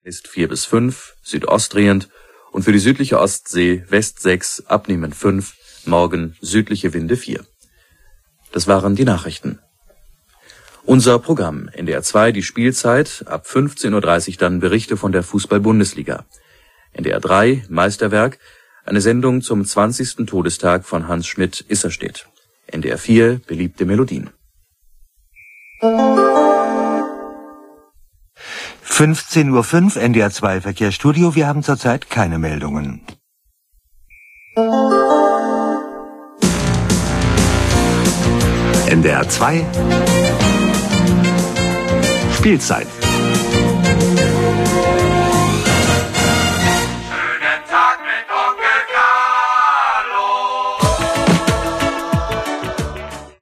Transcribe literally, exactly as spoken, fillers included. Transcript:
ist vier bis fünf, südostdrehend und für die südliche Ostsee West sechs, abnehmend fünf, morgen südliche Winde vier. Das waren die Nachrichten. Unser Programm: N D R zwei die Spielzeit, ab fünfzehn Uhr dreißig dann Berichte von der Fußball-Bundesliga. N D R drei Meisterwerk, eine Sendung zum zwanzigsten Todestag von Hans Schmidt Isserstedt. N D R vier beliebte Melodien. fünfzehn Uhr fünf, N D R zwei Verkehrsstudio. Wir haben zurzeit keine Meldungen. N D R zwei Spielzeit.